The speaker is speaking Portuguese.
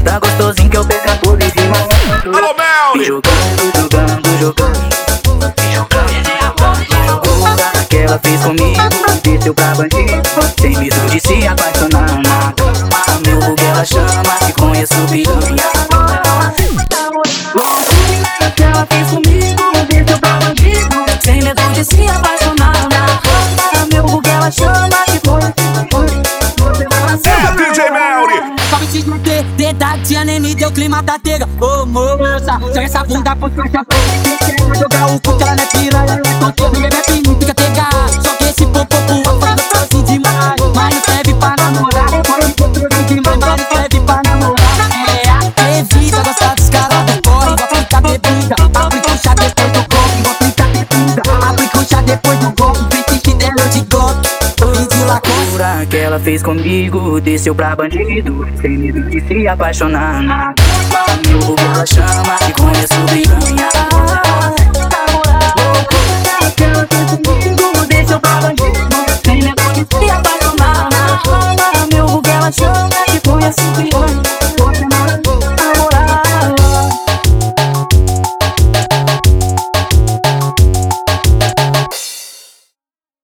Tá gostosinho que eu perca por viver malandro. Alô, Me jogando, jogando, jogando. Me jogando que ela fez comigo, desceu pra bandido, sem medo de se apaixonar na cama. Meu bug ela chama, te conheço piranha. Que ela fez comigo, desceu pra bandido, sem medo de se apaixonar na cama. Meu bug ela chama, te conheço DJ Melly. Só me te manter, dedadinha nem me deu clima da tega. Ô moça, joga essa bunda pro caixa pra jogar o cu que ela não é piranha, ela é tonteira, ninguém bebe nem fica pegar. Só que esse popopu é gostosinho demais, mas não serve pra namorar. Foi gostosinho demais, mas não serve pra namorar. É, evita gostar dos caras do corre, vou aplicar bebida. Aplica o chá depois do golpe, vou aplicar bebida. Aplica o chá depois do golpe, vem que dela de golpe. que ela fez comigo, desceu pra bandido, sem medo de se apaixonar na cama. Meu bug ela chama, te conheço piranha.